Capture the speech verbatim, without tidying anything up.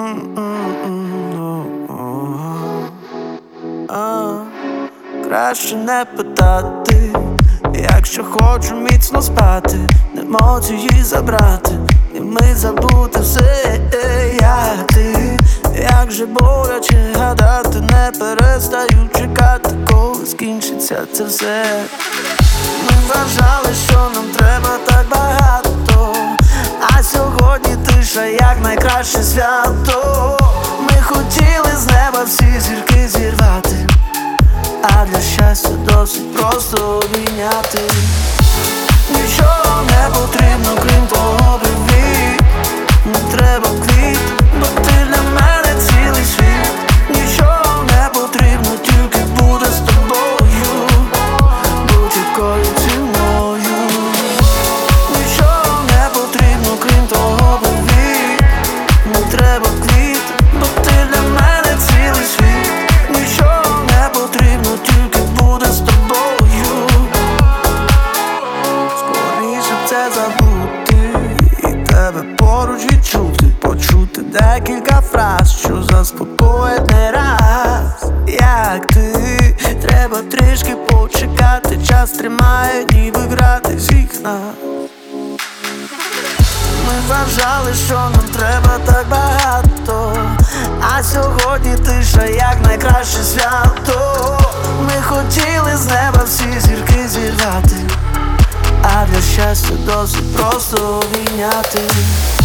Краще не питати, якщо хочу міцно спати, не можу її забрати, і ми забути все, як ти. Як же боляче гадати, не перестаю чекати, коли скінчиться це все. Ми вважали, що нам треба так багато, а сьогодні тиша, як найкраще свято. Ми хотіли з неба всі зірки зірвати, а для щастя досить просто обійняти. Нічого не потрібно, крім того привіт. Не треба квіт, бо ти для мене цілий світ. Нічого не потрібно, тільки буде з тобою, будь-якою ціною. Нічого не потрібно, крім того привіт. Не треба квіт, бо ти для мене цілий світ. Нічого не потрібно, тільки буде з тобою. Скоріше б це забути і тебе поруч відчути, почути декілька фраз, що заспокоїть не раз. Як ти, треба трішки почекати, час тримає, ніби грати всіх нас. Ми вважали, що нам треба так багато, а сьогодні тиша, як найкраще свято. Ми хотіли з неба всі зірки зірвати, а для щастя досить просто обійняти.